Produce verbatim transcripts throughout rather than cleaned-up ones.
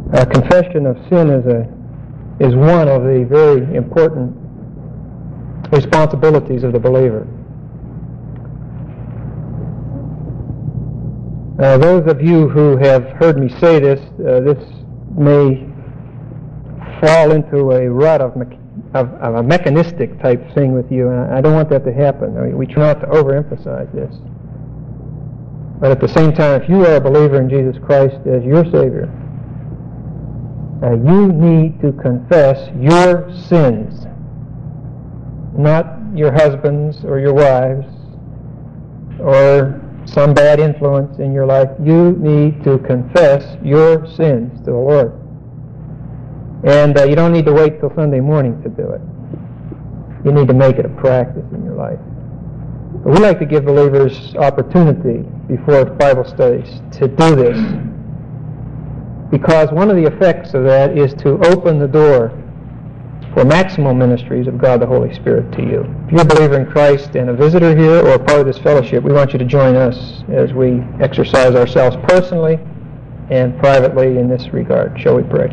Uh, confession of sin is a is one of the very important responsibilities of the believer. Uh, those of you who have heard me say this, uh, this may fall into a rut of, me- of, of a mechanistic type thing with you, and I don't want that to happen. I mean, we try not to overemphasize this. But at the same time, if you are a believer in Jesus Christ as your Savior, uh, you need to confess your sins, not your husbands or your wives or some bad influence in your life. You need to confess your sins to the Lord. And uh, you don't need to wait till Sunday morning to do it. You need to make it a practice in your life. But we like to give believers opportunity before Bible studies to do this, because one of the effects of that is to open the door for maximum ministries of God the Holy Spirit to you. If you're a believer in Christ and a visitor here or a part of this fellowship, we want you to join us as we exercise ourselves personally and privately in this regard. Shall we pray?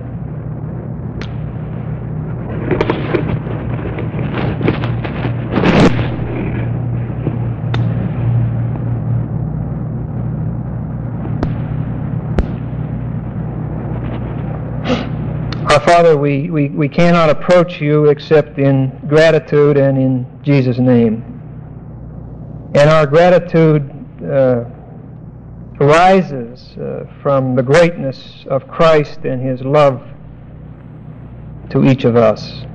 Our Father, we, we, we cannot approach you except in gratitude and in Jesus' name. And our gratitude uh, arises uh, from the greatness of Christ and His love to each of us.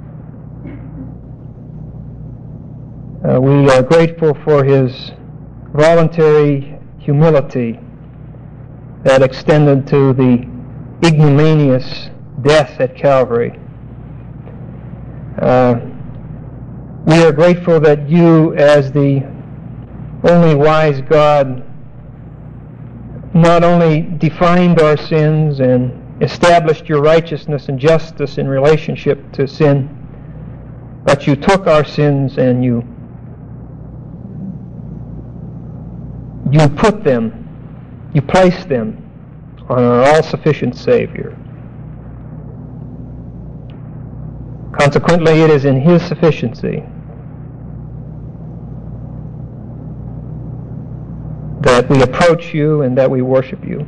Uh, we are grateful for His voluntary humility that extended to the ignominious death at Calvary. Uh, we are grateful that you, as the only wise God, not only defined our sins and established your righteousness and justice in relationship to sin, but you took our sins and you you put them, you placed them on our all-sufficient Savior. Consequently, it is in His sufficiency that we approach you and that we worship you.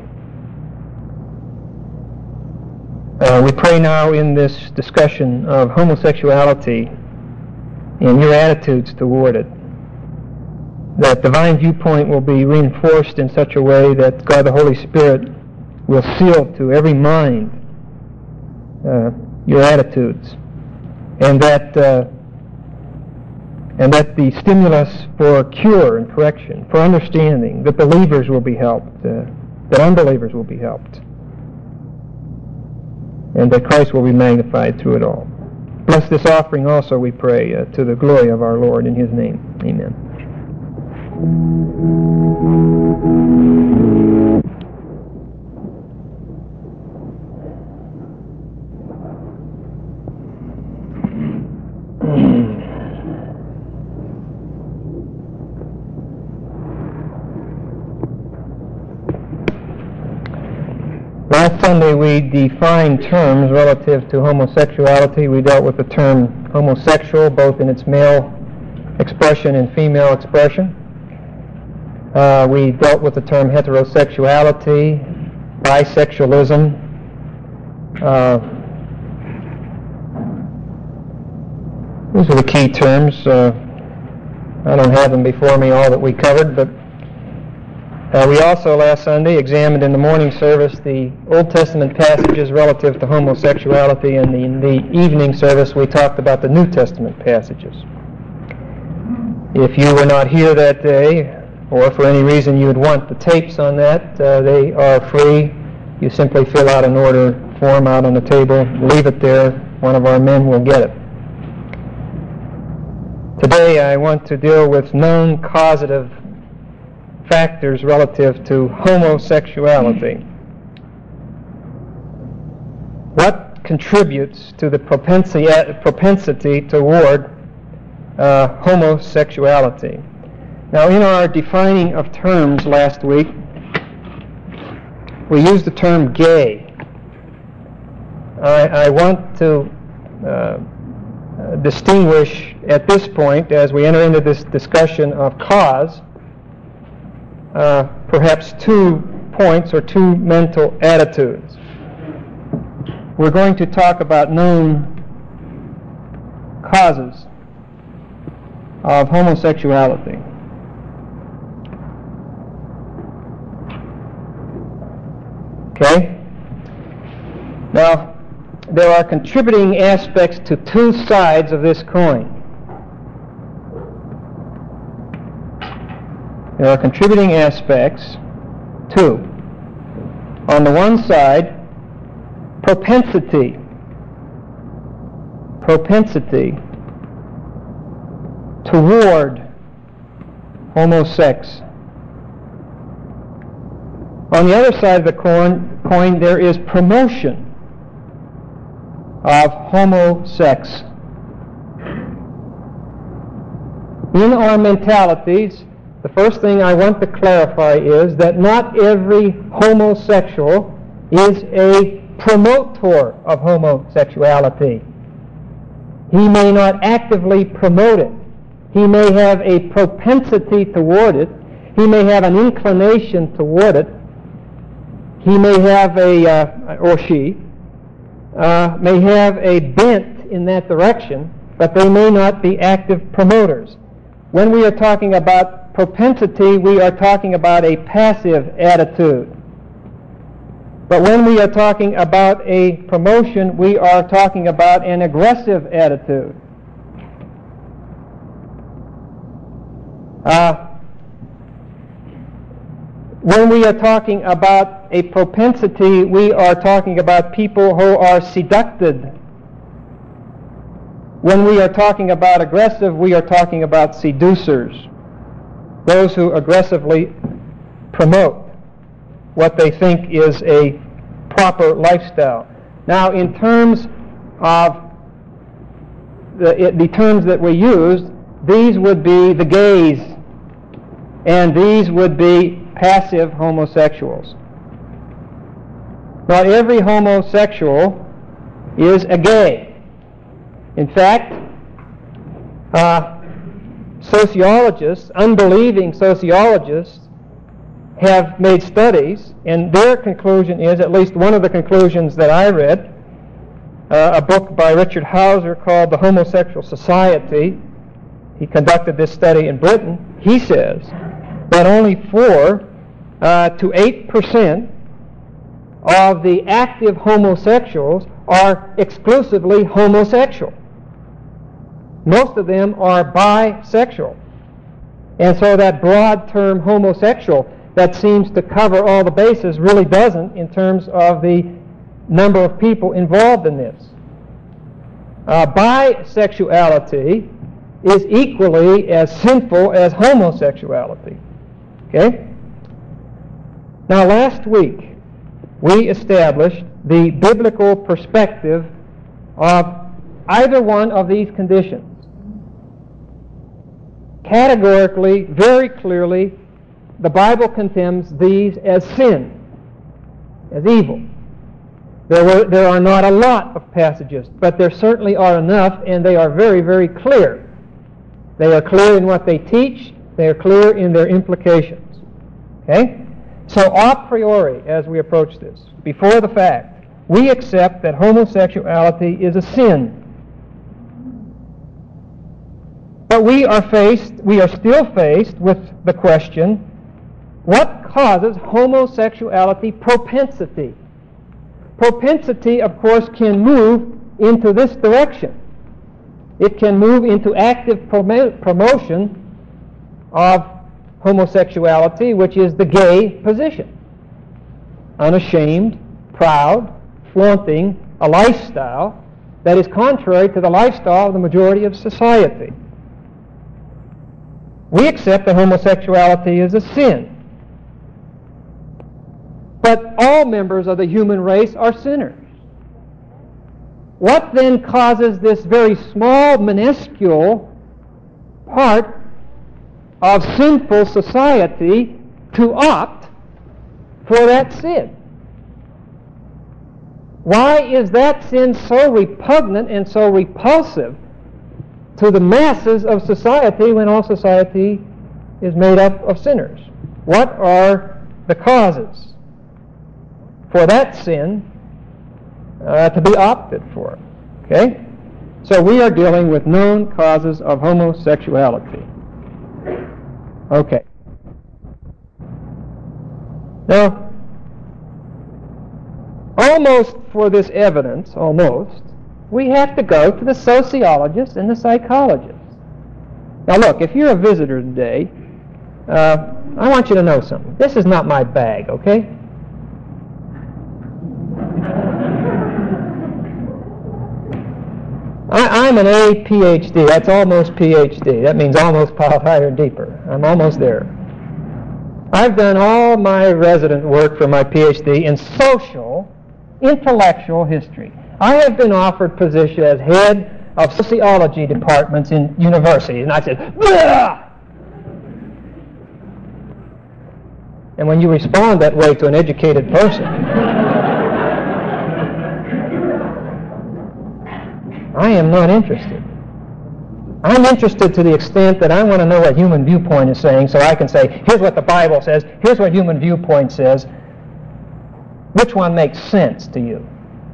Uh, we pray now in this discussion of homosexuality and your attitudes toward it, that divine viewpoint will be reinforced in such a way that God the Holy Spirit will seal to every mind uh, your attitudes, and that uh, and that the stimulus for cure and correction, for understanding, that believers will be helped, uh, that unbelievers will be helped, and that Christ will be magnified through it all. Bless this offering also, we pray, uh, to the glory of our Lord, in His name. Amen. Last Sunday we defined terms relative to homosexuality. We dealt with the term homosexual, both in its male expression and female expression. Uh, we dealt with the term heterosexuality, bisexualism. Uh, these are the key terms. Uh, I don't have them before me, all that we covered, but Uh, we also last Sunday examined in the morning service the Old Testament passages relative to homosexuality, and in the evening service we talked about the New Testament passages. If you were not here that day, or for any reason you would want the tapes on that, uh, they are free. You simply fill out an order form out on the table, leave it there, one of our men will get it. Today I want to deal with known causative factors relative to homosexuality. What contributes to the propensity, propensity toward uh, homosexuality? Now, in our defining of terms last week, we used the term gay. I, I want to uh, distinguish at this point, as we enter into this discussion of cause, uh, perhaps two points or two mental attitudes. We're going to talk about known causes of homosexuality. Okay? Now, there are contributing aspects to two sides of this coin. There are contributing aspects to, on the one side, propensity. Propensity toward homosex. On the other side of the coin, coin there is promotion of homosex. In our mentalities, the first thing I want to clarify is that not every homosexual is a promoter of homosexuality. He may not actively promote it. He may have a propensity toward it. He may have an inclination toward it. He may have a, uh, or she, uh, may have a bent in that direction, but they may not be active promoters. When we are talking about propensity, we are talking about a passive attitude. But when we are talking about a promotion, we are talking about an aggressive attitude. Uh, when we are talking about a propensity, we are talking about people who are seducted. When we are talking about aggressive, we are talking about seducers, those who aggressively promote what they think is a proper lifestyle. Now, in terms of the, the terms that we use, these would be the gays, and these would be passive homosexuals. Not every homosexual is a gay. In fact, uh, sociologists, unbelieving sociologists, have made studies, and their conclusion is, at least one of the conclusions that I read, uh, a book by Richard Hauser called The Homosexual Society. He conducted this study in Britain. He says that only four uh, to eight percent of the active homosexuals are exclusively homosexual. Most of them are bisexual. And so that broad term homosexual that seems to cover all the bases really doesn't in terms of the number of people involved in this. Uh, bisexuality is equally as sinful as homosexuality. Okay? Now, last week, we established the biblical perspective of either one of these conditions. Categorically, very clearly, the Bible condemns these as sin, as evil. There, were, there are not a lot of passages, but there certainly are enough, and they are very, very clear. They are clear in what they teach. They are clear in their implications. Okay? So a priori, as we approach this, before the fact, we accept that homosexuality is a sin. But we are faced, we are still faced with the question, what causes homosexuality propensity? Propensity, of course, can move into this direction. It can move into active prom- promotion of homosexuality, which is the gay position. Unashamed, proud, flaunting a lifestyle that is contrary to the lifestyle of the majority of society. We accept that homosexuality is a sin. But all members of the human race are sinners. What then causes this very small, minuscule part of sinful society to opt for that sin? Why is that sin so repugnant and so repulsive to the masses of society when all society is made up of sinners? What are the causes for that sin uh, to be opted for? Okay? So we are dealing with known causes of homosexuality. Okay. Now, almost for this evidence, almost, we have to go to the sociologists and the psychologists. Now look, if you're a visitor today, uh, I want you to know something. This is not my bag, okay? I, I'm an A P H D. That's almost P H D. That means almost piled higher and deeper. I'm almost there. I've done all my resident work for my P H D in social, intellectual history. I have been offered position as head of sociology departments in universities, and I said, "Bleh!" And when you respond that way to an educated person, I am not interested. I'm interested to the extent that I want to know what human viewpoint is saying, so I can say, here's what the Bible says, here's what human viewpoint says. Which one makes sense to you?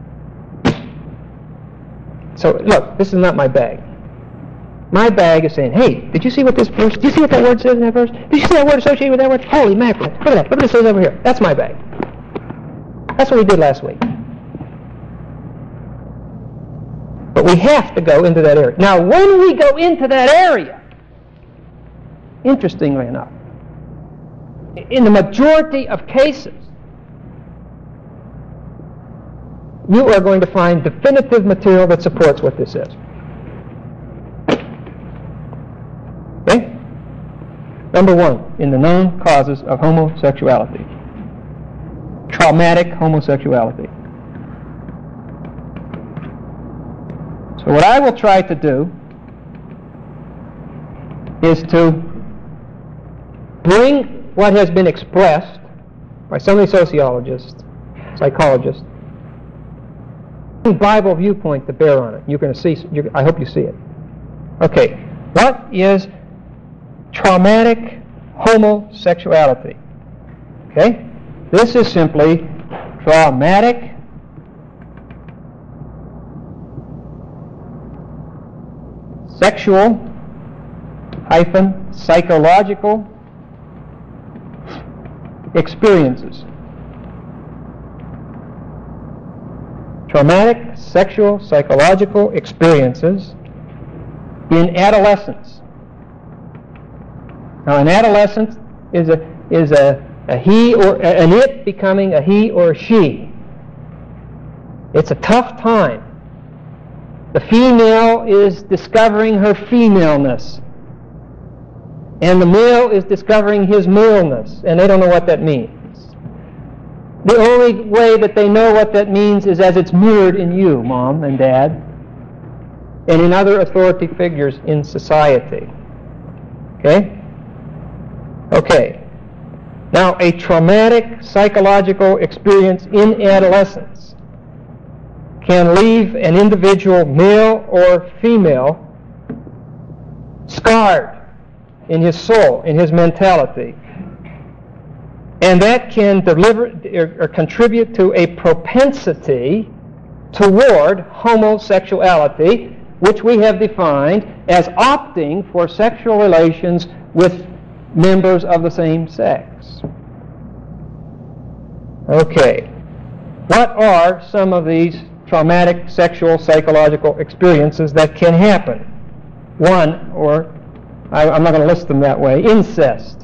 So, look, this is not my bag. My bag is saying, hey, did you see what this verse, did you see what that word says in that verse? Did you see that word associated with that word? Holy mackerel. Look at that. Look what it says over here. That's my bag. That's what we did last week. But we have to go into that area. Now, when we go into that area, interestingly enough, in the majority of cases, you are going to find definitive material that supports what this is. Okay? Number one, in the known causes of homosexuality, traumatic homosexuality. So what I will try to do is to bring what has been expressed by so many sociologists, psychologists, Bible viewpoint to bear on it. You're going to see. You're, I hope you see it. Okay, what is traumatic homosexuality? Okay, this is simply traumatic sexual hyphen psychological experiences. Traumatic sexual psychological experiences in adolescence. Now, an adolescent is a is a, a he or an it becoming a he or a she. It's a tough time. The female is discovering her femaleness, and the male is discovering his maleness, and they don't know what that means. The only way that they know what that means is as it's mirrored in you, Mom and Dad, and in other authority figures in society. Okay? Okay. Now, a traumatic psychological experience in adolescence can leave an individual, male or female, scarred in his soul, in his mentality. And that can deliver or, or contribute to a propensity toward homosexuality, which we have defined as opting for sexual relations with members of the same sex. Okay. What are some of these traumatic sexual psychological experiences that can happen? One, or I, I'm not going to list them that way, incest.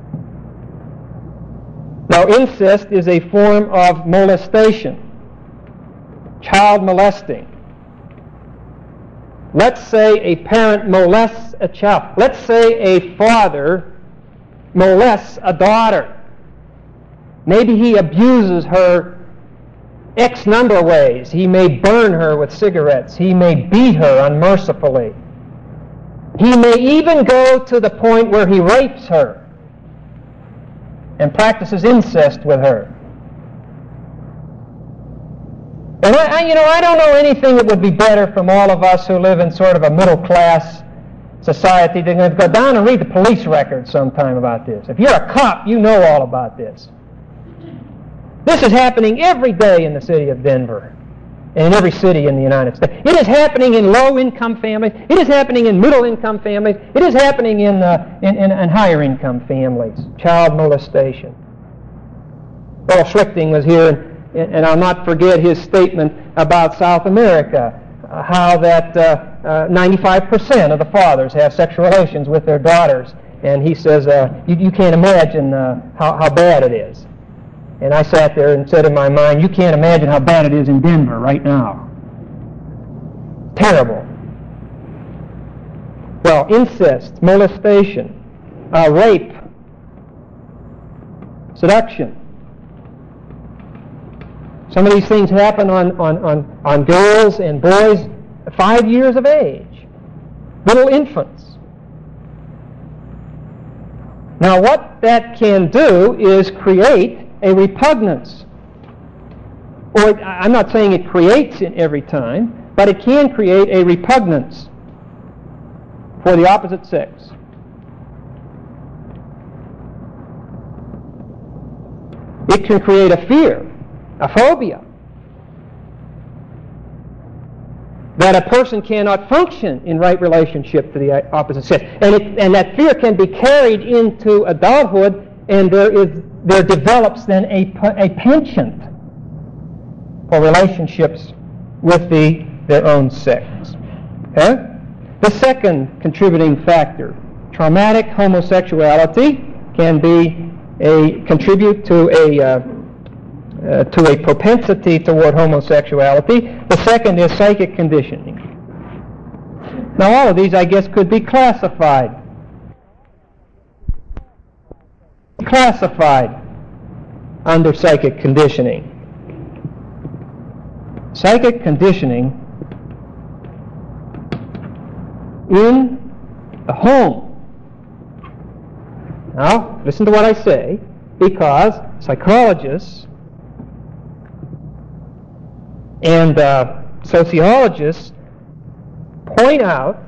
Now, incest is a form of molestation, child molesting. Let's say a parent molests a child. Let's say a father molests a daughter. Maybe he abuses her X number of ways. He may burn her with cigarettes. He may beat her unmercifully. He may even go to the point where he rapes her and practices incest with her. And I, I, you know, I don't know anything that would be better from all of us who live in sort of a middle-class society than to go down and read the police records sometime about this. If you're a cop, you know all about this. This is happening every day in the city of Denver and in every city in the United States. It is happening in low-income families. It is happening in middle-income families. It is happening in, uh, in, in, in higher-income families. Child molestation. Earl Schlichting was here, and, and I'll not forget his statement about South America, uh, how that uh, uh, ninety-five percent of the fathers have sexual relations with their daughters. And he says, uh, you, you can't imagine uh, how, how bad it is. And I sat there and said in my mind, you can't imagine how bad it is in Denver right now. Terrible. Well, incest, molestation, uh, rape, seduction. Some of these things happen on, on, on, on girls and boys five years of age, little infants. Now what that can do is create a repugnance. Or I'm not saying it creates it every time, but it can create a repugnance for the opposite sex. It can create a fear, a phobia, that a person cannot function in right relationship to the opposite sex. And, it, and that fear can be carried into adulthood, and there is there develops then a, a penchant for relationships with the their own sex. Okay? The second contributing factor, traumatic homosexuality, can be a contribute to a uh, uh, to a propensity toward homosexuality. The second is psychic conditioning. Now, all of these, I guess, could be classified. Classified under psychic conditioning. Psychic conditioning in the home. Now, listen to what I say, because psychologists and uh, sociologists point out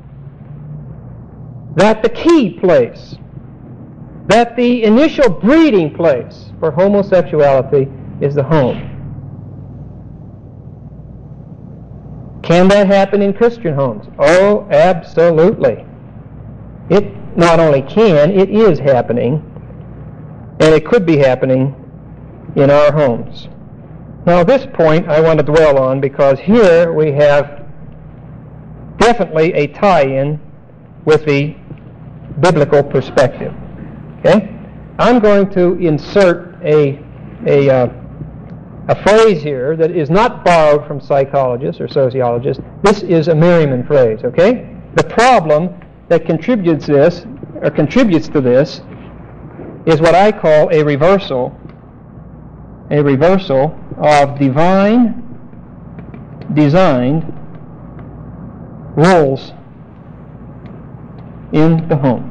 that the key place, that the initial breeding place for homosexuality is the home. Can that happen in Christian homes? Oh, absolutely. It not only can, it is happening, and it could be happening in our homes. Now, this point I want to dwell on, because here we have definitely a tie-in with the biblical perspective. Okay? I'm going to insert a a uh, a phrase here that is not borrowed from psychologists or sociologists. This is a Merriman phrase. Okay? The problem that contributes this or contributes to this is what I call a reversal, a reversal of divine designed roles in the home.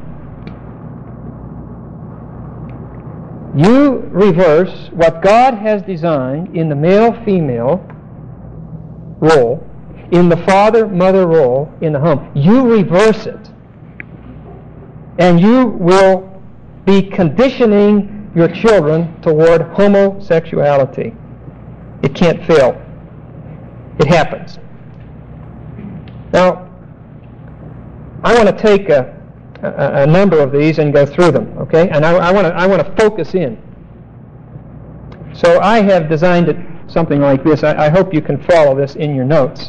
You reverse what God has designed in the male-female role, in the father-mother role in the home. You reverse it. And you will be conditioning your children toward homosexuality. It can't fail. It happens. Now, I want to take a A, a number of these and go through them, okay? And I, I want to I want to focus in. So I have designed it something like this. I, I hope you can follow this in your notes.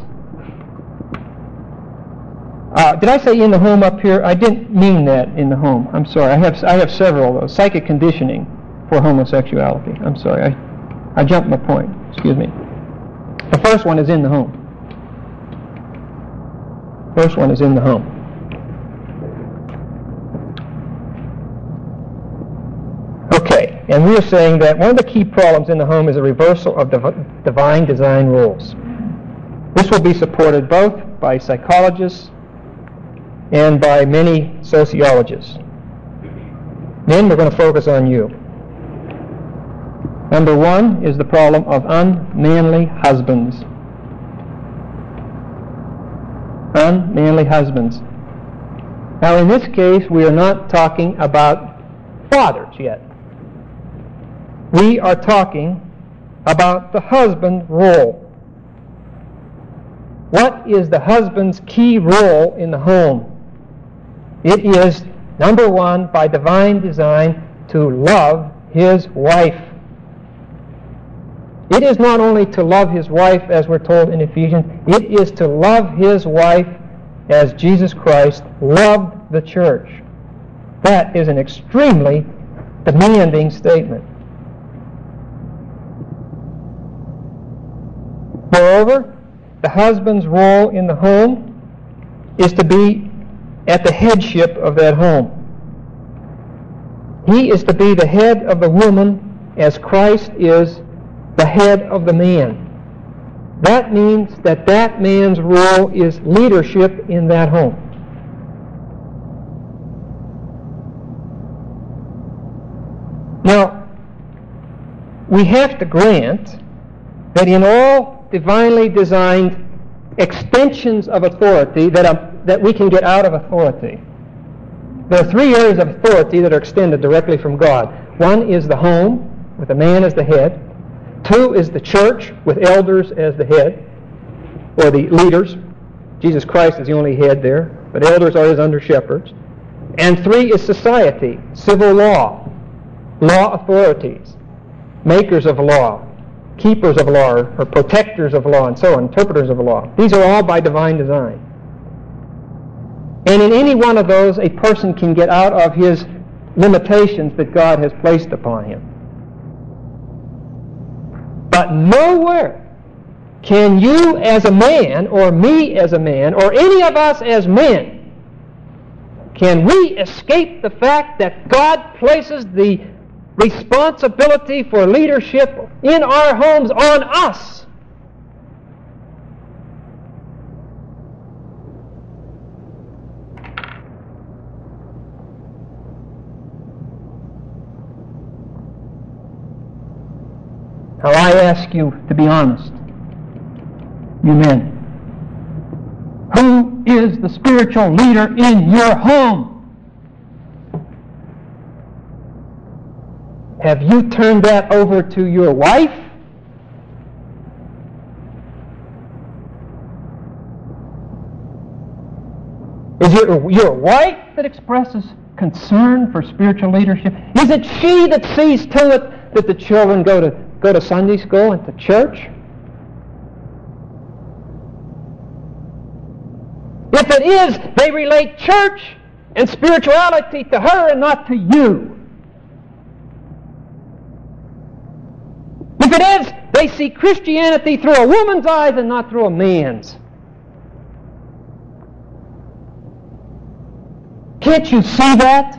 Uh, did I say in the home up here? I didn't mean that in the home. I'm sorry. I have I have several of those. Psychic conditioning for homosexuality. I'm sorry. I I jumped my point. Excuse me. The first one is in the home. First one is in the home. Okay, and we are saying that one of the key problems in the home is a reversal of div- divine design rules. This will be supported both by psychologists and by many sociologists. Men, we're going to focus on you. Number one is the problem of unmanly husbands. Unmanly husbands. Now, in this case, we are not talking about fathers yet. We are talking about the husband role. What is the husband's key role in the home? It is, number one, by divine design, to love his wife. It is not only to love his wife, as we're told in Ephesians, it is to love his wife as Jesus Christ loved the church. That is an extremely demanding statement. Moreover, the husband's role in the home is to be at the headship of that home. He is to be the head of the woman as Christ is the head of the man. That means that that man's role is leadership in that home. Now, we have to grant that in all divinely designed extensions of authority that, are, that we can get out of authority, there are three areas of authority that are extended directly from God. One is the home, with a man as the head. Two is the church, with elders as the head, or the leaders. Jesus Christ is the only head there, but elders are his under-shepherds. And three is society, civil law, law authorities, makers of law, keepers of law, or protectors of law, and so on, interpreters of law. These are all by divine design. And in any one of those, a person can get out of his limitations that God has placed upon him. But nowhere can you as a man, or me as a man, or any of us as men, can we escape the fact that God places the responsibility for leadership in our homes on us. Now I ask you to be honest, you men. Who is the spiritual leader in your home? Have you turned that over to your wife? Is it your wife that expresses concern for spiritual leadership? Is it she that sees to it that the children go to go to Sunday school and to church? If it is, they relate church and spirituality to her and not to you. If it is, they see Christianity through a woman's eyes and not through a man's. Can't you see that?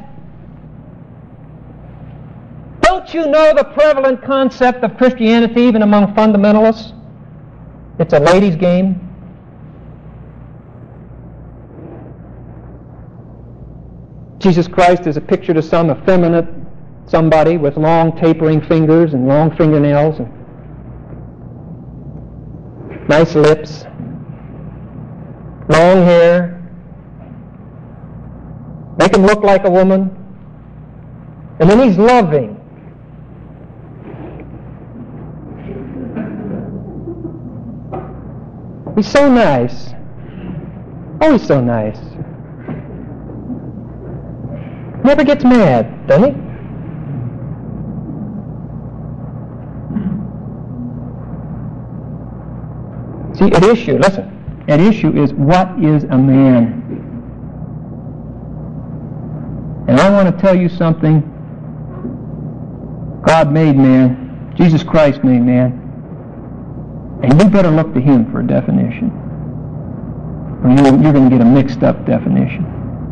Don't you know the prevalent concept of Christianity even among fundamentalists? It's a ladies' game. Jesus Christ is a picture to some effeminate somebody with long tapering fingers and long fingernails and nice lips, long hair. Make him look like a woman. And then he's loving. He's so nice. Oh, he's so nice. Never gets mad, does he? See, at issue, listen, at issue is what is a man? And I want to tell you something. God made man. Jesus Christ made man. And you better look to him for a definition. Or you're, you're going to get a mixed up definition.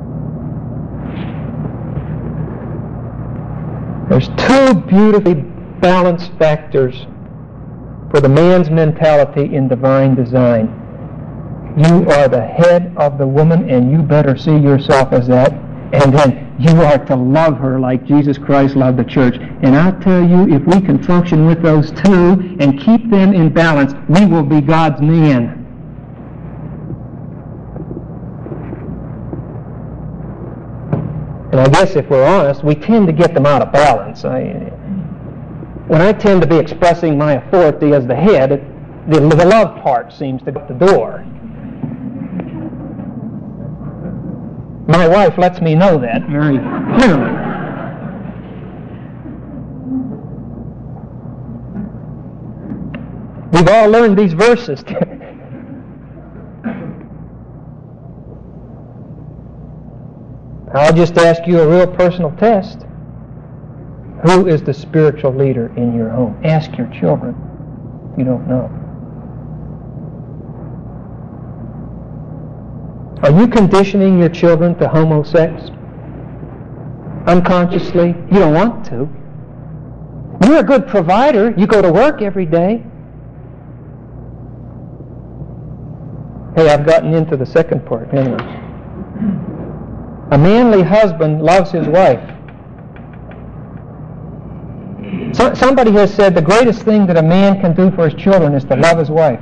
There's two beautifully balanced factors for the man's mentality in divine design. You are the head of the woman, and you better see yourself as that. And then you are to love her like Jesus Christ loved the church. And I'll tell you, if we can function with those two and keep them in balance, we will be God's man. And I guess if we're honest, we tend to get them out of balance. I, when I tend to be expressing my authority as the head, it, the, the love part seems to go out the door. My wife lets me know that very clearly. We've all learned these verses. I'll just ask you a real personal test. Who is the spiritual leader in your home? Ask your children. You don't know. Are you conditioning your children to homosex? Unconsciously? You don't want to. You're a good provider. You go to work every day. Hey, I've gotten into the second part, haven't I? A manly husband loves his wife. So, somebody has said the greatest thing that a man can do for his children is to love his wife.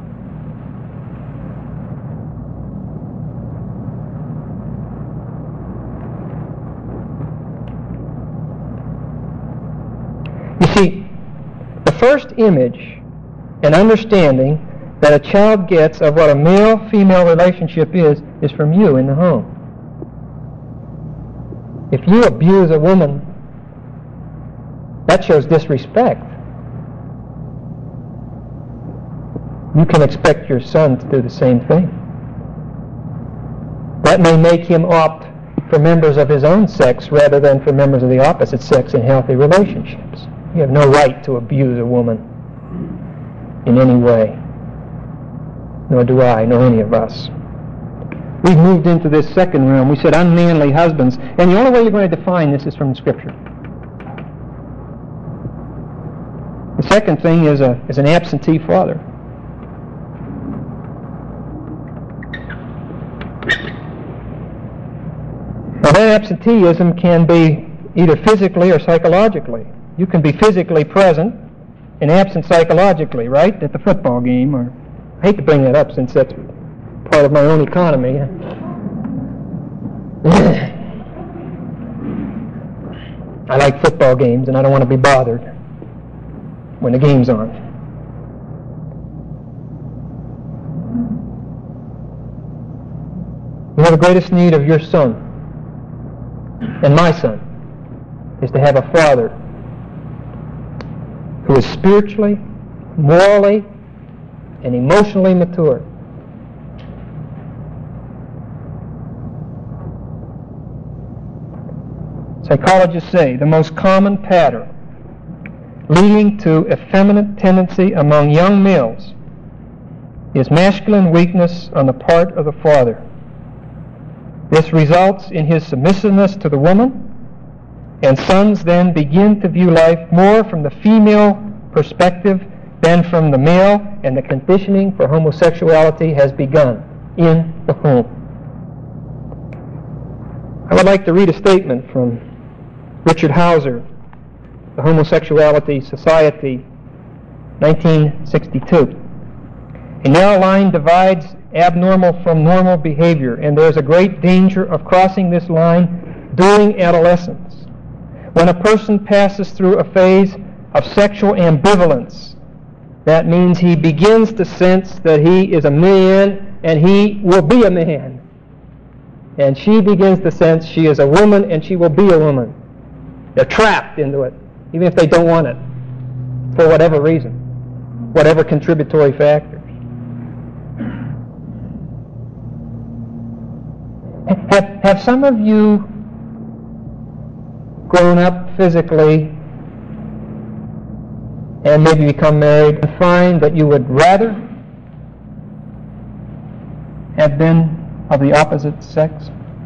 You see, the first image and understanding that a child gets of what a male-female relationship is, is from you in the home. If you abuse a woman, that shows disrespect. You can expect your son to do the same thing. That may make him opt for members of his own sex rather than for members of the opposite sex in healthy relationships. You have no right to abuse a woman in any way. Nor do I, nor any of us. We've moved into this second realm. We said unmanly husbands. And the only way you're going to define this is from the Scripture. The second thing is, a, is an absentee father. Now that absenteeism can be either physically or psychologically. You can be physically present and absent psychologically, right? At the football game. Or I hate to bring that up since that's part of my own economy. I like football games and I don't want to be bothered when the game's on. You know, the greatest need of your son and my son is to have a father who is spiritually, morally, and emotionally mature. Psychologists say the most common pattern leading to effeminate tendency among young males is masculine weakness on the part of the father. This results in his submissiveness to the woman, and sons then begin to view life more from the female perspective than from the male, and the conditioning for homosexuality has begun in the home. I would like to read a statement from Richard Hauser, The Homosexuality Society, nineteen sixty-two. A narrow line divides abnormal from normal behavior, and there is a great danger of crossing this line during adolescence, when a person passes through a phase of sexual ambivalence. That means he begins to sense that he is a man and he will be a man. And she begins to sense she is a woman and she will be a woman. They're trapped into it, even if they don't want it, for whatever reason, whatever contributory factors. Have, have some of you grown up physically and maybe become married and find that you would rather have been of the opposite sex?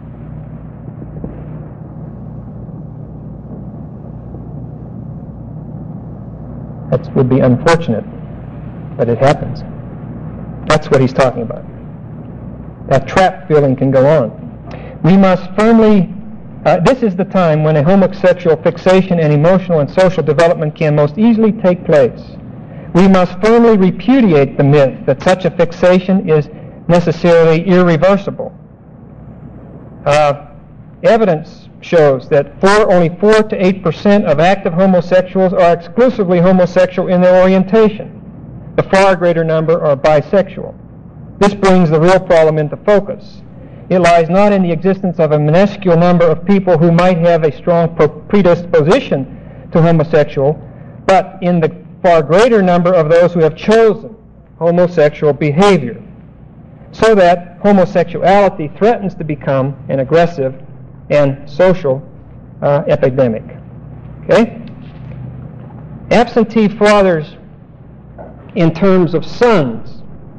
That would be unfortunate, but it happens. That's what he's talking about. That trap feeling can go on. We must firmly Uh, this is the time when a homosexual fixation and emotional and social development can most easily take place. We must firmly repudiate the myth that such a fixation is necessarily irreversible. Uh, evidence shows that for only four to eight percent of active homosexuals are exclusively homosexual in their orientation. The far greater number are bisexual. This brings the real problem into focus. It lies not in the existence of a minuscule number of people who might have a strong predisposition to homosexual, but in the far greater number of those who have chosen homosexual behavior, so that homosexuality threatens to become an aggressive and social uh, epidemic. Okay? Absentee fathers, in terms of sons,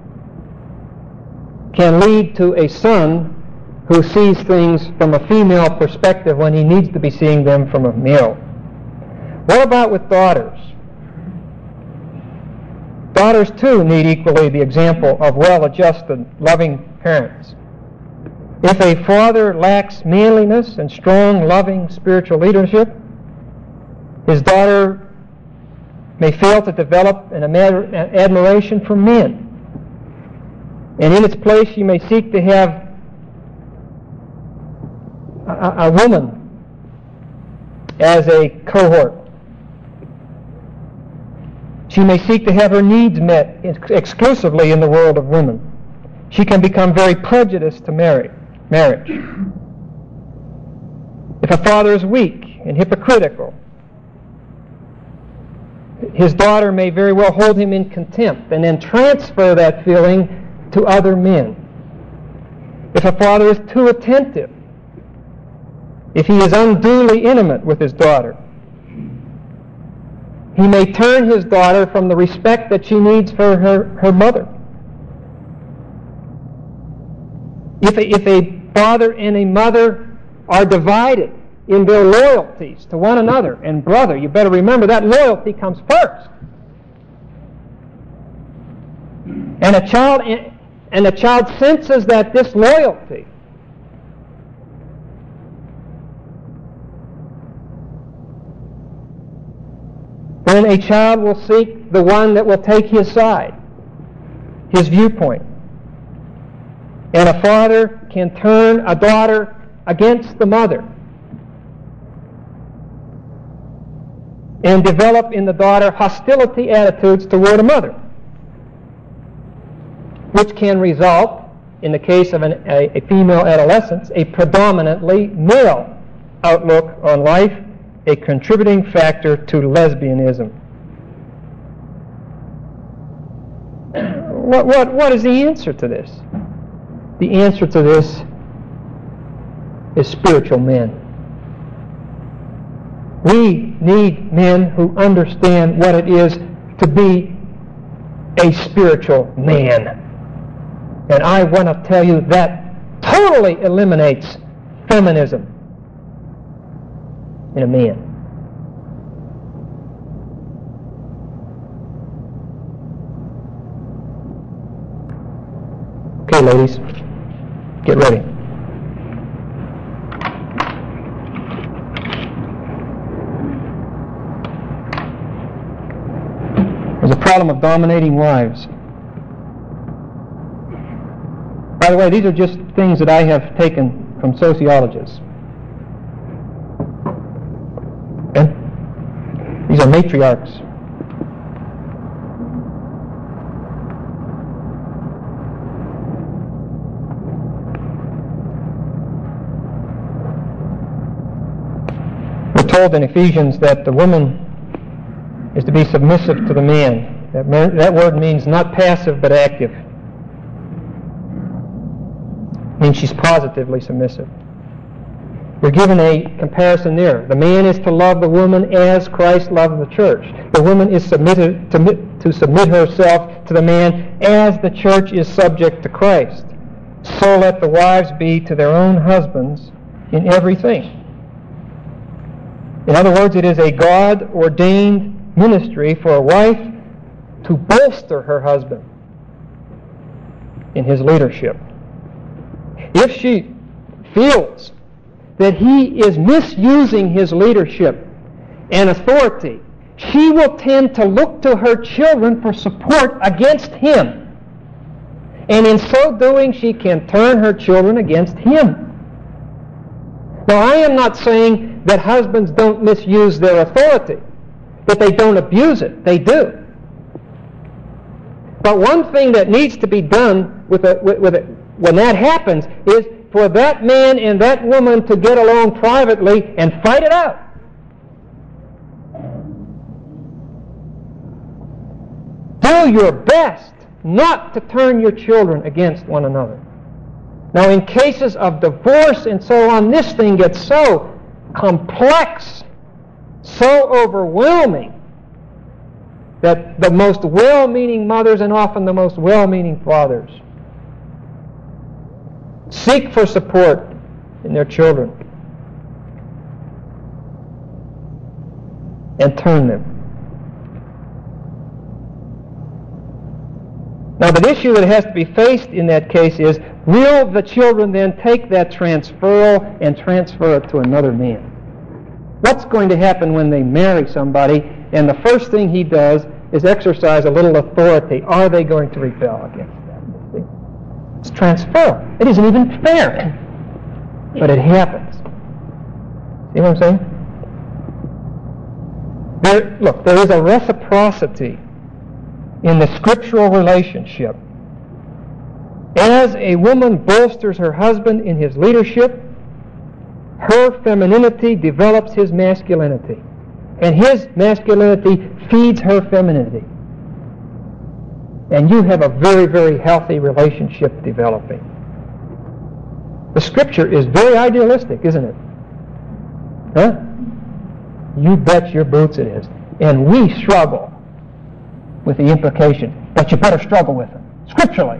can lead to a son who sees things from a female perspective when he needs to be seeing them from a male. What about with daughters? Daughters, too, need equally the example of well-adjusted, loving parents. If a father lacks manliness and strong, loving spiritual leadership, his daughter may fail to develop an admiration for men. And in its place, she may seek to have a, a woman as a cohort. She may seek to have her needs met ex- exclusively in the world of women. She can become very prejudiced to marry, marriage. If a father is weak and hypocritical, his daughter may very well hold him in contempt and then transfer that feeling to other men. If a father is too attentive, if he is unduly intimate with his daughter, he may turn his daughter from the respect that she needs for her, her mother. If a, if a father and a mother are divided in their loyalties to one another, and brother, you better remember that loyalty comes first. And a child, and the child senses that this loyalty then a child will seek the one that will take his side, his viewpoint. And a father can turn a daughter against the mother and develop in the daughter hostility attitudes toward a mother, which can result, in the case of an, a, a female adolescent, a predominantly male outlook on life, a contributing factor to lesbianism. What, what, what is the answer to this? The answer to this is spiritual men. We need men who understand what it is to be a spiritual man. And I want to tell you that totally eliminates feminism in a man. Okay, ladies, get ready. There's a problem of dominating wives. By the way, these are just things that I have taken from sociologists. Okay? These are matriarchs. We're told in Ephesians that the woman is to be submissive to the man. That, that word means not passive but active. It means she's positively submissive. We're given a comparison there. The man is to love the woman as Christ loved the church. The woman is submitted to, to submit herself to the man as the church is subject to Christ. So let the wives be to their own husbands in everything. In other words, it is a God-ordained ministry for a wife to bolster her husband in his leadership. If she feels that he is misusing his leadership and authority, she will tend to look to her children for support against him. And in so doing, she can turn her children against him. Now, I am not saying that husbands don't misuse their authority, that they don't abuse it. They do. But one thing that needs to be done with a, with, with a, when that happens is for that man and that woman to get along privately and fight it out. Do your best not to turn your children against one another. Now, in cases of divorce and so on, this thing gets so complex, so overwhelming, that the most well-meaning mothers and often the most well-meaning fathers seek for support in their children and turn them. Now, the issue that has to be faced in that case is, will the children then take that transferal and transfer it to another man? What's going to happen when they marry somebody and the first thing he does is exercise a little authority? Are they going to rebel against that? It's transferal. It isn't even fair, but it happens. See what I'm saying? There, look, there is a reciprocity in the scriptural relationship. As a woman bolsters her husband in his leadership, her femininity develops his masculinity, and his masculinity feeds her femininity. And you have a very, very healthy relationship developing. The Scripture is very idealistic, isn't it? Huh? You bet your boots it is. And we struggle with the implication, but you better struggle with it, scripturally.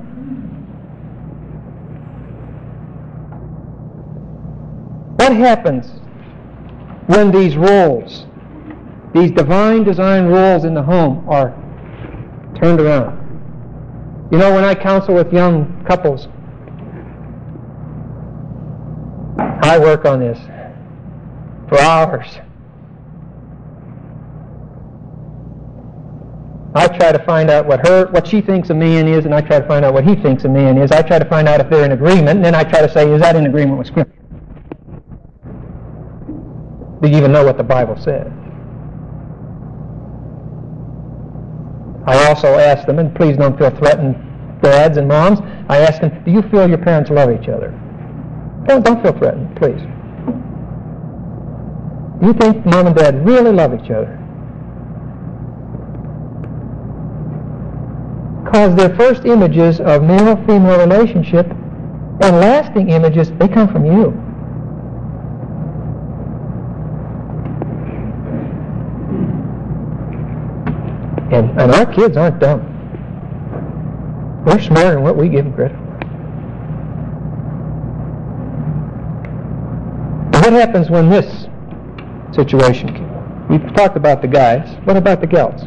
What happens when these roles, these divine design roles in the home, are turned around? You know, when I counsel with young couples, I work on this for hours. I try to find out what her, what she thinks a man is, and I try to find out what he thinks a man is. I try to find out if they're in agreement, and then I try to say, is that in agreement with Scripture? Do you even know what the Bible says? I also ask them, and please don't feel threatened, dads and moms, I ask them, do you feel your parents love each other? Don't, don't feel threatened, please. Do you think mom and dad really love each other? Because their first images of male-female relationship and lasting images, they come from you. And, and our kids aren't dumb. They're smarter than what we give them credit for. What happens when this situation comes? We've talked about the guys. What about the gals?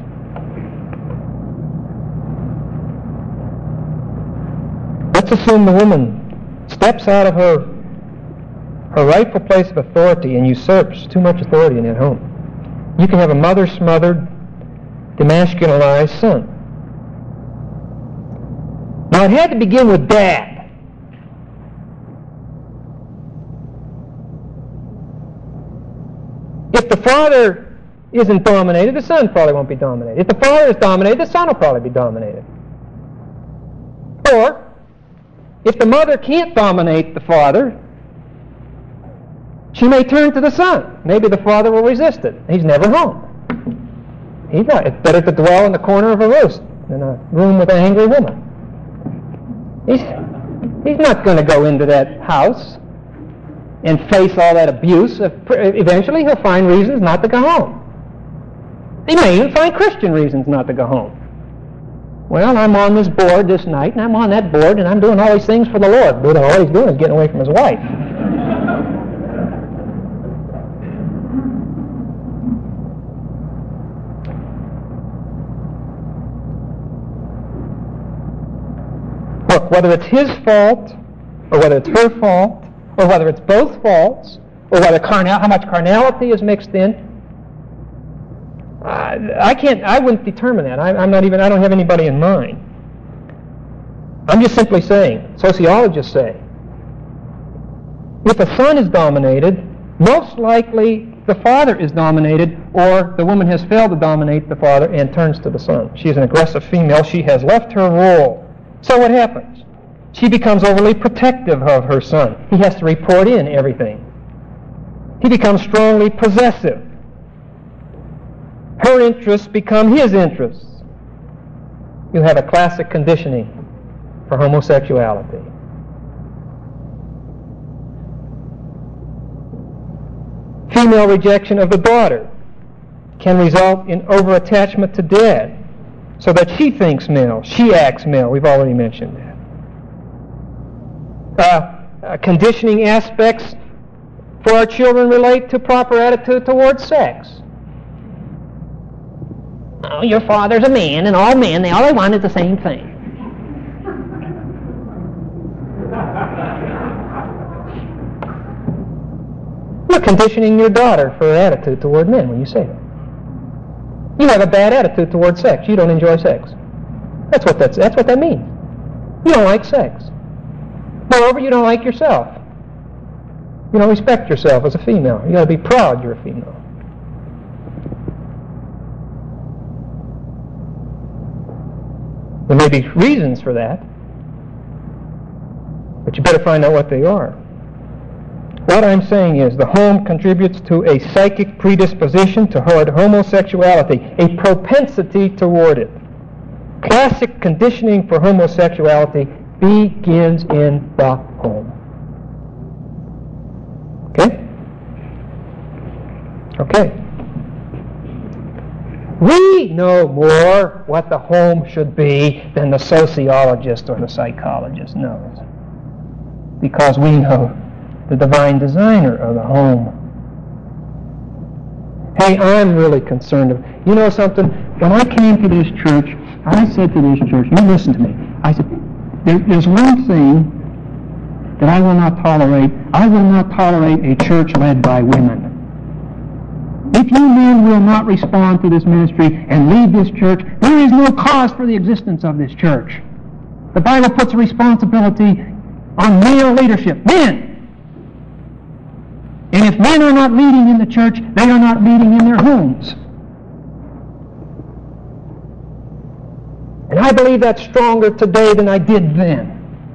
Let's assume the woman steps out of her her rightful place of authority and usurps too much authority in that home. You can have a mother-smothered, demasculinized son. Now, it had to begin with dad. If the father isn't dominated, the son probably won't be dominated. If the father is dominated, the son will probably be dominated. Or, if the mother can't dominate the father, she may turn to the son. Maybe the father will resist it. He's never home. He's not. It's better to dwell in the corner of a roost than a room with an angry woman. He's, he's not going to go into that house and face all that abuse. Eventually he'll find reasons not to go home. He may even find Christian reasons not to go home. Well, I'm on this board this night, and I'm on that board, and I'm doing all these things for the Lord. But all he's doing is getting away from his wife. Look, whether it's his fault, or whether it's her fault, or whether it's both faults, or whether carnal, how much carnality is mixed in. Uh, I can't. I wouldn't determine that. I, I'm not even. I don't have anybody in mind. I'm just simply saying. Sociologists say, if a son is dominated, most likely the father is dominated, or the woman has failed to dominate the father and turns to the son. She's an aggressive female. She has left her role. So what happens? She becomes overly protective of her son. He has to report in everything. He becomes strongly possessive. Her interests become his interests. You have a classic conditioning for homosexuality. Female rejection of the daughter can result in over-attachment to dad, so that she thinks male, she acts male. We've already mentioned that. Uh, uh, conditioning aspects for our children relate to proper attitude towards sex. Oh, your father's a man, and all men, they all they want is the same thing. You're conditioning your daughter for her attitude toward men when you say that. You have a bad attitude toward sex. You don't enjoy sex. That's what that's, that's what that means. You don't like sex. Moreover, you don't like yourself. You don't respect yourself as a female. You got to be proud you're a female. There may be reasons for that, but you better find out what they are. What I'm saying is the home contributes to a psychic predisposition toward homosexuality, a propensity toward it. Classic conditioning for homosexuality begins in the home. Okay? Okay. We know more what the home should be than the sociologist or the psychologist knows, because we know the divine designer of the home. Hey, I'm really concerned. You know something? When I came to this church, I said to this church, you listen to me, I said, there, there's one thing that I will not tolerate. I will not tolerate a church led by women. If you men will not respond to this ministry and lead this church, there is no cause for the existence of this church. The Bible puts a responsibility on male leadership. Men! And if men are not leading in the church, they are not leading in their homes. And I believe that's stronger today than I did then.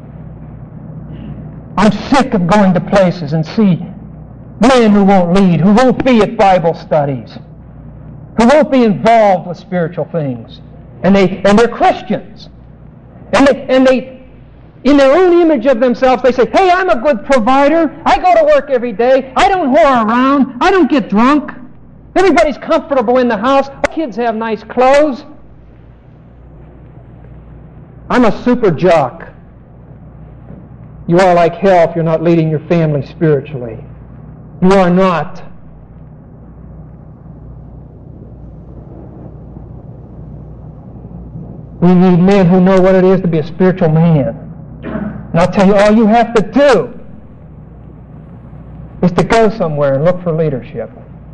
I'm sick of going to places and see men who won't lead, who won't be at Bible studies, who won't be involved with spiritual things. And they and they're Christians. And they and they in their own image of themselves, they say, hey, I'm a good provider. I go to work every day. I don't whore around. I don't get drunk. Everybody's comfortable in the house. Kids have nice clothes. I'm a super jock. You are like hell if you're not leading your family spiritually. You are not. We need men who know what it is to be a spiritual man. And I'll tell you, all you have to do is to go somewhere and look for leadership.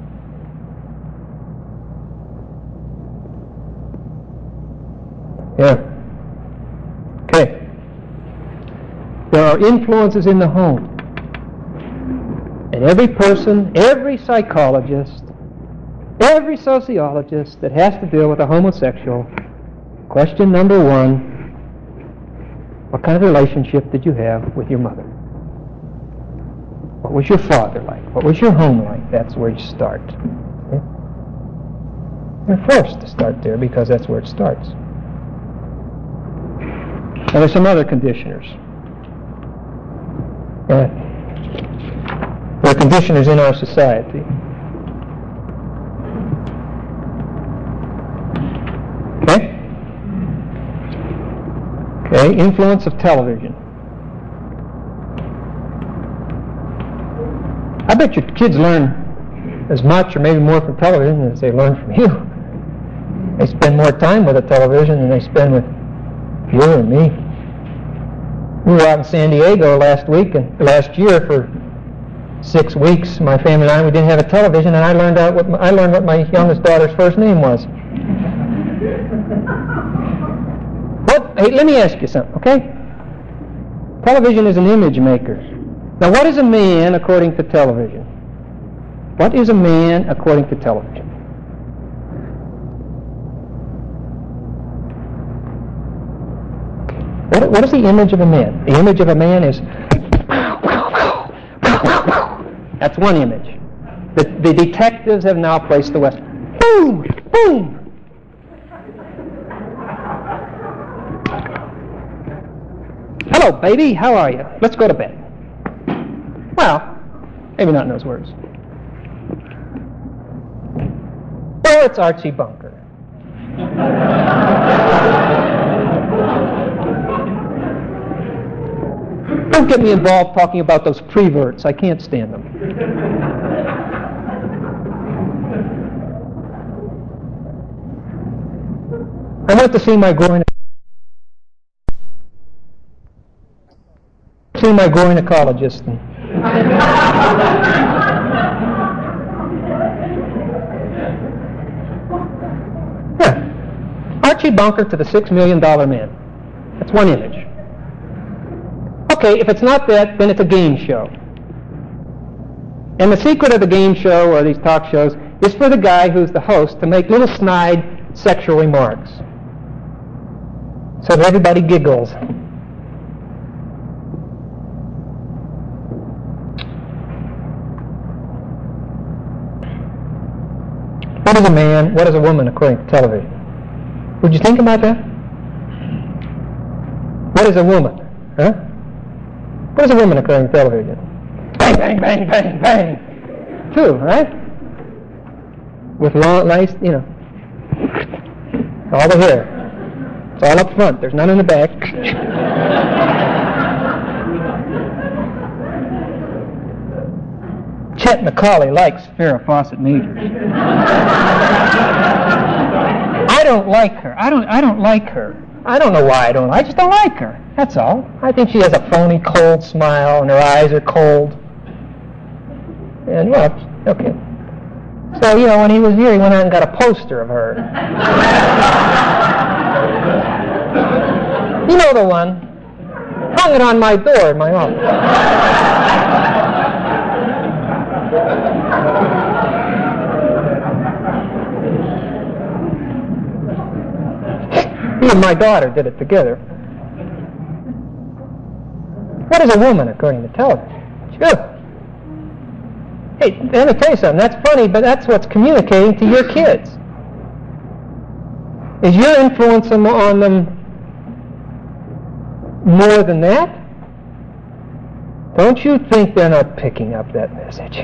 Yeah. Okay. There are influences in the home. And every person, every psychologist, every sociologist that has to deal with a homosexual, question number one, what kind of relationship did you have with your mother? What was your father like? What was your home like? That's where you start. Okay? You're forced to start there because that's where it starts. Now there's some other conditioners. Uh, there are conditioners in our society. Okay? Okay, influence of television. I bet your kids learn as much or maybe more from television as they learn from you. They spend more time with the television than they spend with you and me. We were out in San Diego last week and last year for six weeks, my family and I, we didn't have a television, and I learned out what my, I learned what my youngest daughter's first name was. What? Hey, let me ask you something, okay? Television is an image maker. Now, what is a man according to television? What is a man according to television? What, what is the image of a man? The image of a man is... That's one image. The, the detectives have now placed the Western. Boom! Boom! Hello, baby. How are you? Let's go to bed. Well, maybe not in those words. Or it's Archie Bunker. Don't get me involved talking about those preverts. I can't stand them. I went to see my groin. See my gynecologist. Yeah. Archie Bunker to the six million dollar man. That's one image. Okay, if it's not that, then it's a game show. And the secret of the game show, or these talk shows, is for the guy who's the host to make little snide sexual remarks so that everybody giggles. What is a man? What is a woman according to television? Would you think about that? What is a woman? Huh? What is a woman according to television? Bang, bang, bang, bang, bang. Two, right? With long, nice, you know, all the hair. It's all up front. There's none in the back. Chet McCauley likes Farrah Fawcett Majors. I don't like her. I don't. I don't like her. I don't know why I don't. I just don't like her. That's all. I think she has a phony, cold smile, and her eyes are cold. And well, okay. So you know, when he was here, he went out and got a poster of her. You know the one. Hung it on my door in my office. Me and my daughter did it together. What is a woman according to television? Sure. Hey, let me tell you something. That's funny, but that's what's communicating to your kids. Is your influence on them more than that? Don't you think they're not picking up that message?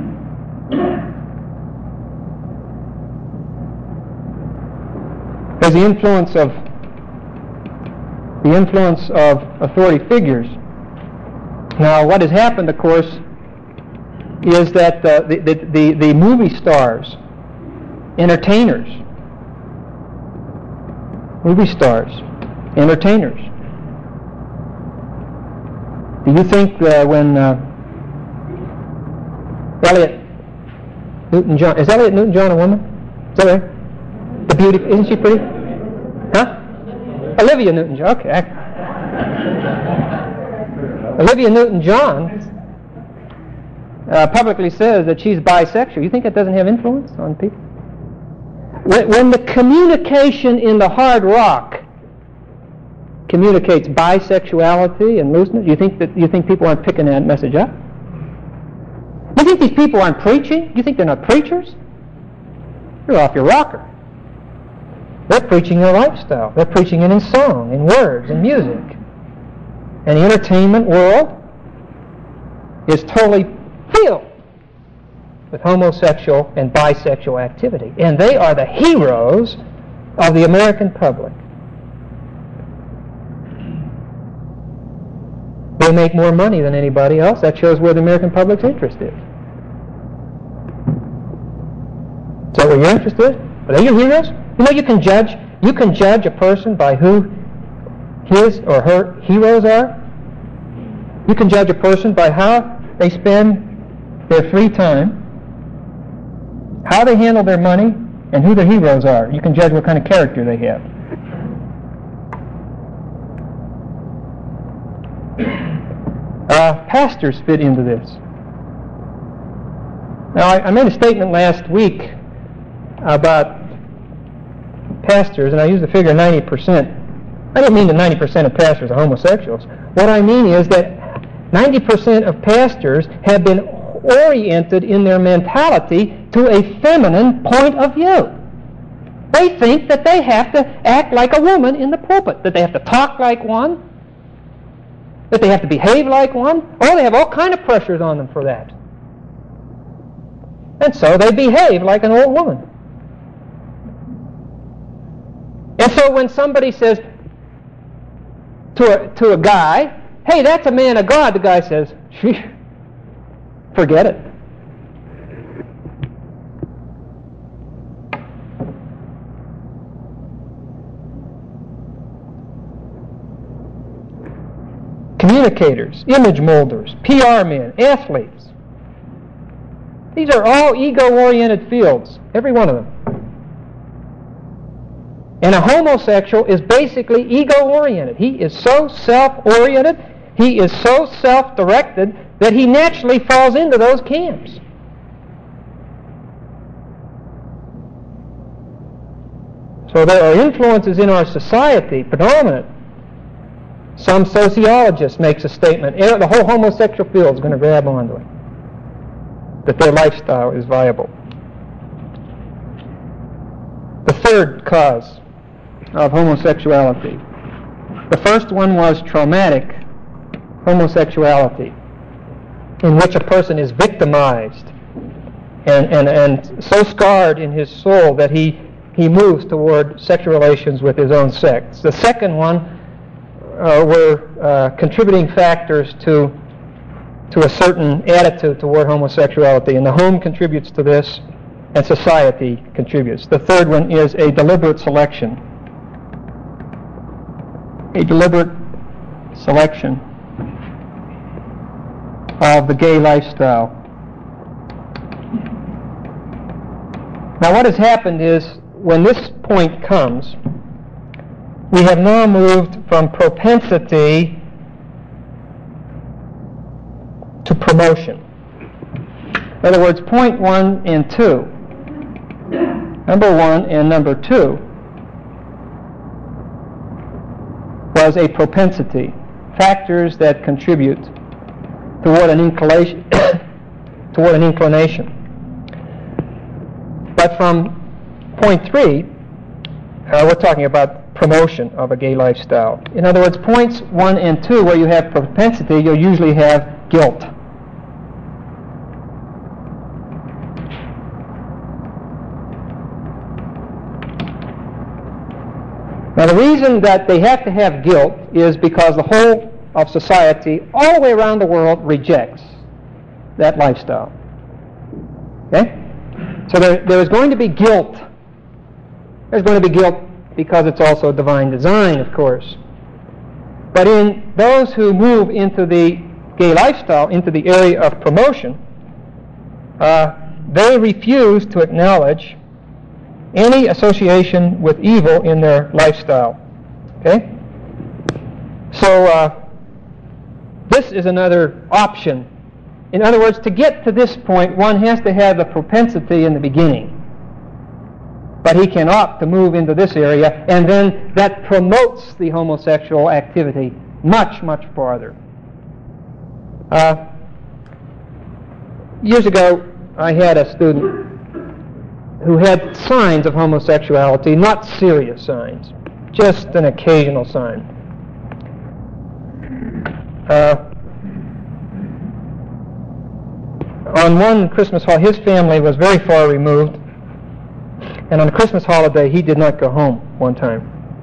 There's the influence of the influence of authority figures. Now, what has happened, of course, is that uh, the, the, the, the movie stars, entertainers, movie stars, entertainers. Do you think uh, when uh, Elliot Newton-John, is Elliot Newton-John a woman? Is that right? The beauty, isn't she pretty? Huh? Olivia Newton-John, okay. Olivia Newton-John uh, publicly says that she's bisexual. You think that doesn't have influence on people? When, when the communication in the hard rock communicates bisexuality and looseness, you think that you think people aren't picking that message up? You think these people aren't preaching? You think they're not preachers? You're off your rocker. They're preaching their lifestyle. They're preaching it in song, in words, in music. And the entertainment world is totally filled with homosexual and bisexual activity. And they are the heroes of the American public. They make more money than anybody else. That shows where the American public's interest is. Is that where your interest is? Are they your heroes? You know, you can judge. You can judge a person by who his or her heroes are. You can judge a person by how they spend their free time, how they handle their money, and who their heroes are. You can judge what kind of character they have. Uh, pastors fit into this. Now, I, I made a statement last week about pastors, and I used the figure ninety percent. I don't mean that ninety percent of pastors are homosexuals. What I mean is that ninety percent of pastors have been oriented in their mentality to a feminine point of view. They think that they have to act like a woman in the pulpit, that they have to talk like one, that they have to behave like one. Oh, they have all kind of pressures on them for that. And so they behave like an old woman. And so when somebody says to a, to a guy, hey, that's a man of God, the guy says, Shh, forget it. Communicators, image molders, P R men, athletes. These are all ego-oriented fields, every one of them. And a homosexual is basically ego-oriented. He is so self-oriented, he is so self-directed that he naturally falls into those camps. So there are influences in our society, predominant. Some sociologist makes a statement, the whole homosexual field is going to grab onto it, that their lifestyle is viable. The third cause of homosexuality. The first one was traumatic homosexuality, in which a person is victimized and, and, and so scarred in his soul that he, he moves toward sexual relations with his own sex. The second one uh, were uh, contributing factors to, to a certain attitude toward homosexuality, and the home contributes to this, and society contributes. The third one is a deliberate selection. A deliberate selection of the gay lifestyle. Now what has happened is, when this point comes, we have now moved from propensity to promotion. In other words, point one and two, number one and number two, was a propensity, factors that contribute toward an inclination. toward an inclination. But from point three, uh, we're talking about promotion of a gay lifestyle. In other words, points one and two, where you have propensity, you'll usually have guilt. Now the reason that they have to have guilt is because the whole of society, all the way around the world, rejects that lifestyle. Okay? So there, there is going to be guilt. There's going to be guilt because it's also divine design, of course. But in those who move into the gay lifestyle, into the area of promotion, uh, they refuse to acknowledge any association with evil in their lifestyle. Okay? So uh, this is another option. In other words, to get to this point, one has to have the propensity in the beginning. But he can opt to move into this area, and then that promotes the homosexual activity much, much farther. Uh, years ago, I had a student who had signs of homosexuality, not serious signs, just an occasional sign. Uh, on one Christmas holiday, his family was very far removed, and on a Christmas holiday, he did not go home one time.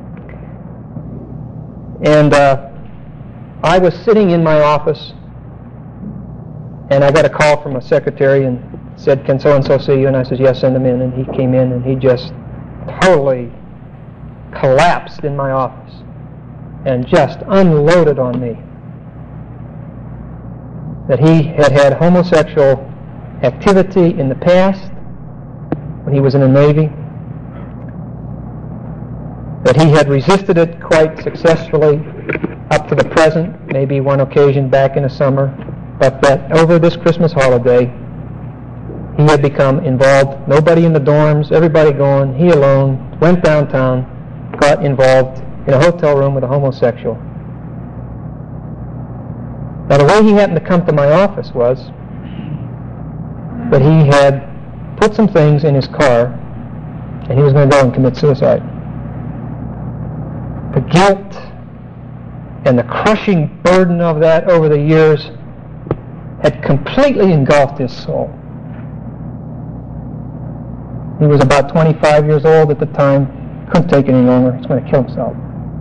And uh, I was sitting in my office, and I got a call from a secretary and said, "Can so-and-so see you?" And I said, "Yes, send him in." And he came in, and he just totally collapsed in my office and just unloaded on me that he had had homosexual activity in the past, when he was in the Navy, that he had resisted it quite successfully up to the present, maybe one occasion back in the summer, but that over this Christmas holiday, he had become involved. Nobody in the dorms, everybody gone, he alone, went downtown, got involved in a hotel room with a homosexual. Now, the way he happened to come to my office was that he had put some things in his car, and he was going to go and commit suicide. The guilt and the crushing burden of that over the years had completely engulfed his soul. He was about twenty-five years old at the time, couldn't take it any longer, he was going to kill himself.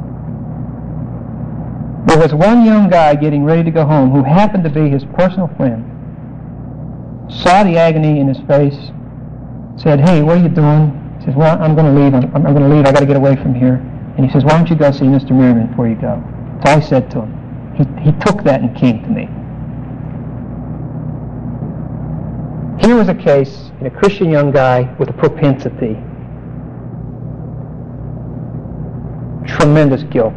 There was one young guy getting ready to go home who happened to be his personal friend, saw the agony in his face, said, "Hey, what are you doing?" He says, "Well, I'm going to leave. I'm, I'm going to leave. I've got to get away from here." And he says, "Why don't you go see Mister Merriman before you go?" That's all I said to him. He, he took that and came to me. Here was a case in a Christian young guy with a propensity. Tremendous guilt.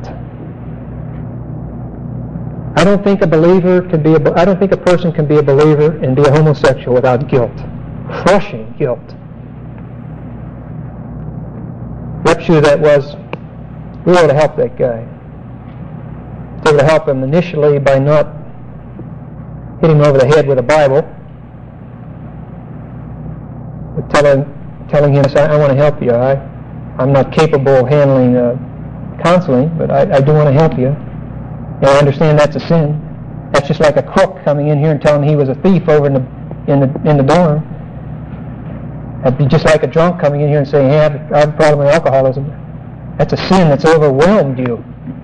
I don't think a believer can be a, I don't think a person can be a believer and be a homosexual without guilt. Crushing guilt. Lecture that was, we ought to help that guy. We ought to help him initially by not hitting him over the head with a Bible, but telling, telling him, I, I want to help you. I, I'm not capable of handling uh, counseling, but I, I do want to help you. And I understand that's a sin. That's just like a crook coming in here and telling me he was a thief over in the in the in the dorm. That'd be just like a drunk coming in here and saying, "Hey, I have, I have a problem with alcoholism." That's a sin that's overwhelmed you.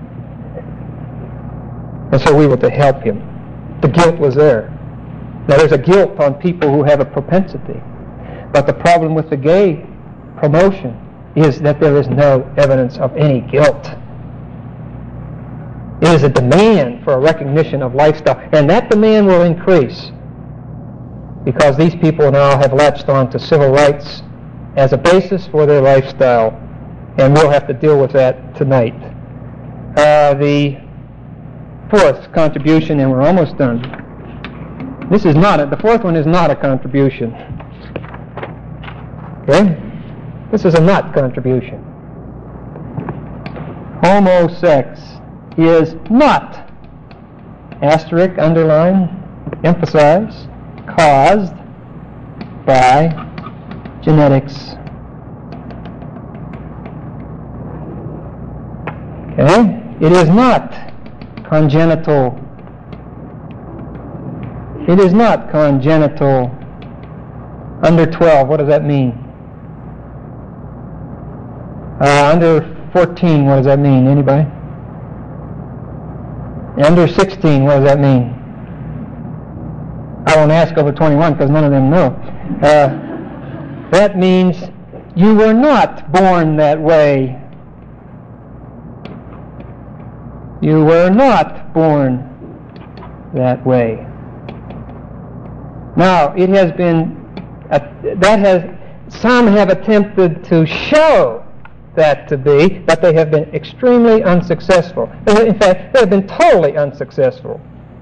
And so we were to help him. The guilt was there. Now there's a guilt on people who have a propensity. But the problem with the gay promotion is that there is no evidence of any guilt. It is a demand for a recognition of lifestyle, and that demand will increase because these people now have latched on to civil rights as a basis for their lifestyle, and we'll have to deal with that tonight. Uh, the fourth contribution, and we're almost done. This is not a, the fourth one is not a contribution. Okay? This is a not contribution. Homosex is not, asterisk, underline, emphasize, caused by genetics. Okay? It is not congenital. It is not congenital. Under twelve, what does that mean? Uh, under fourteen, what does that mean? Anybody? Under sixteen, what does that mean? I won't ask over twenty-one because none of them know. Uh, that means you were not born that way. You were not born that way. Now, it has been, uh, that has, some have attempted to show that to be, but they have been extremely unsuccessful. In fact, they have been totally unsuccessful.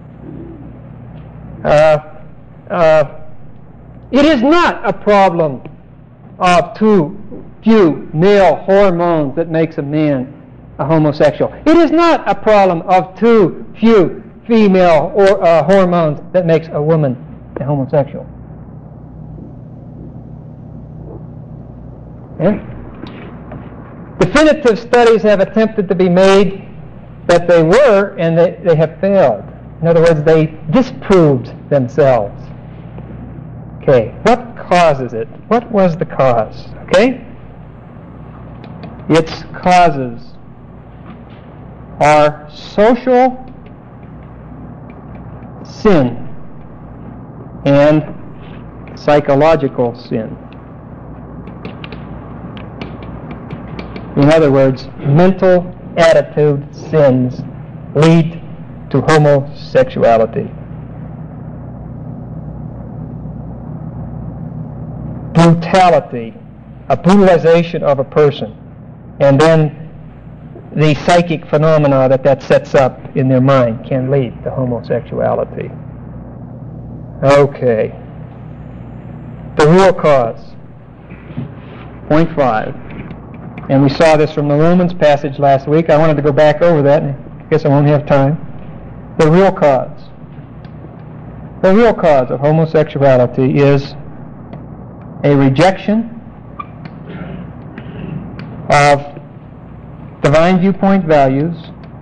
Uh, uh, it is not a problem of too few male hormones that makes a man a homosexual. It is not a problem of too few female or, uh, hormones that makes a woman a homosexual. Okay? Definitive studies have attempted to be made that they were, and they, they have failed. In other words, they disproved themselves. Okay, what causes it? What was the cause? Okay? Its causes are social sin and psychological sin. In other words, mental attitude sins lead to homosexuality. brutality, a brutalization of a person, and then the psychic phenomena that that sets up in their mind can lead to homosexuality. Okay. The real cause. Point five. And we saw this from the Romans passage last week. I wanted to go back over that, and I guess I won't have time. The real cause. The real cause of homosexuality is a rejection of divine viewpoint values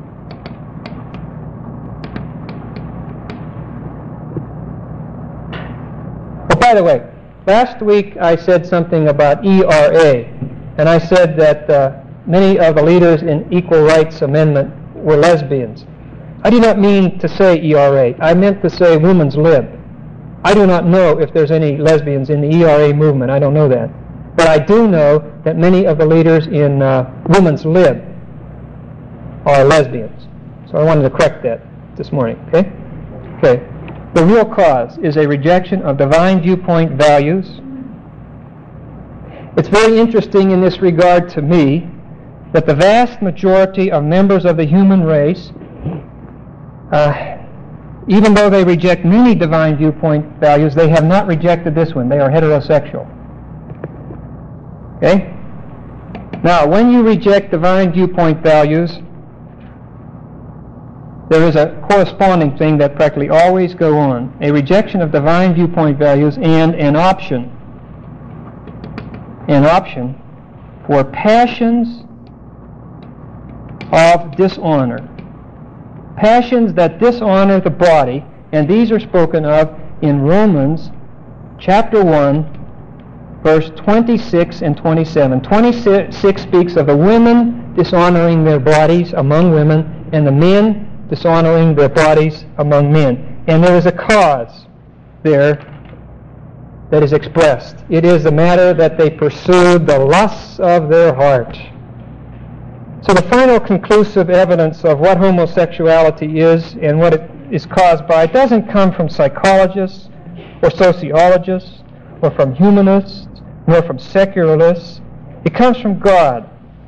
Oh, by the way, last week I said something about E R A, and I said that uh, many of the leaders in Equal Rights Amendment were lesbians. I do not mean to say E R A. I meant to say Women's Lib. I do not know if there's any lesbians in the E R A movement. I don't know that. But I do know that many of the leaders in uh, Women's Lib are lesbians. So I wanted to correct that this morning, okay? Okay. The real cause is a rejection of divine viewpoint values. It's very interesting in this regard to me that the vast majority of members of the human race, uh, even though they reject many divine viewpoint values, they have not rejected this one. They are heterosexual. Okay? Now, when you reject divine viewpoint values, there is a corresponding thing that practically always go on. A rejection of divine viewpoint values and an option. An option for passions of dishonor. Passions that dishonor the body, and these are spoken of in Romans chapter one, verse twenty-six and twenty-seven. twenty-six speaks of the women dishonoring their bodies among women, and the men dishonoring their bodies among men. And there is a cause there that is expressed. It is the matter that they pursued the lusts of their heart. So the final conclusive evidence of what homosexuality is and what it is caused by doesn't come from psychologists or sociologists or from humanists nor from secularists. It comes from God.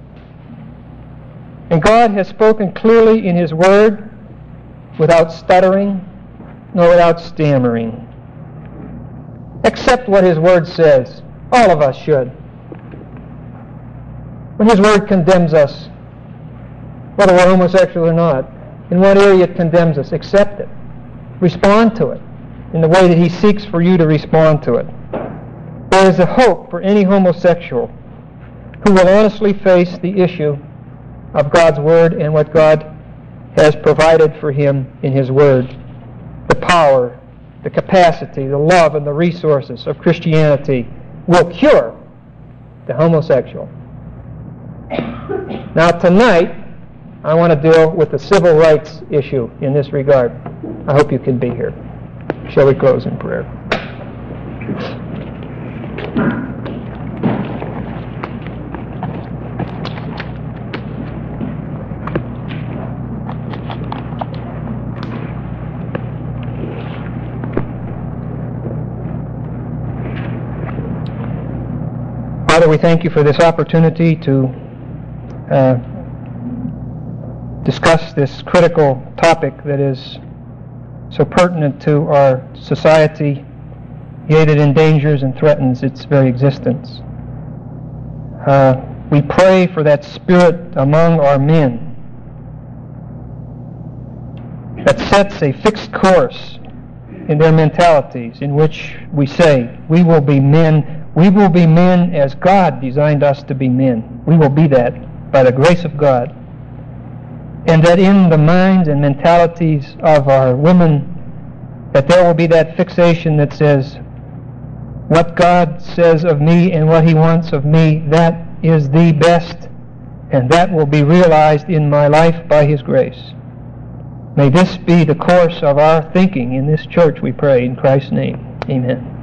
And God has spoken clearly in His Word without stuttering nor without stammering. Accept what His Word says. All of us should. When His Word condemns us, whether we're homosexual or not, in what area it condemns us, accept it. Respond to it in the way that He seeks for you to respond to it. There is a hope for any homosexual who will honestly face the issue of God's Word and what God has provided for him in His Word. The power, the capacity, the love, and the resources of Christianity will cure the homosexual. Now tonight, I want to deal with the civil rights issue in this regard. I hope you can be here. Shall we close in prayer? Father, we thank You for this opportunity to uh, discuss this critical topic that is so pertinent to our society, yet it endangers and threatens its very existence. Uh, we pray for that spirit among our men that sets a fixed course in their mentalities, in which we say, we will be men We will be men as God designed us to be men. We will be that by the grace of God. And that in the minds and mentalities of our women, that there will be that fixation that says, what God says of me and what He wants of me, that is the best, and that will be realized in my life by His grace. May this be the course of our thinking in this church, we pray, in Christ's name. Amen.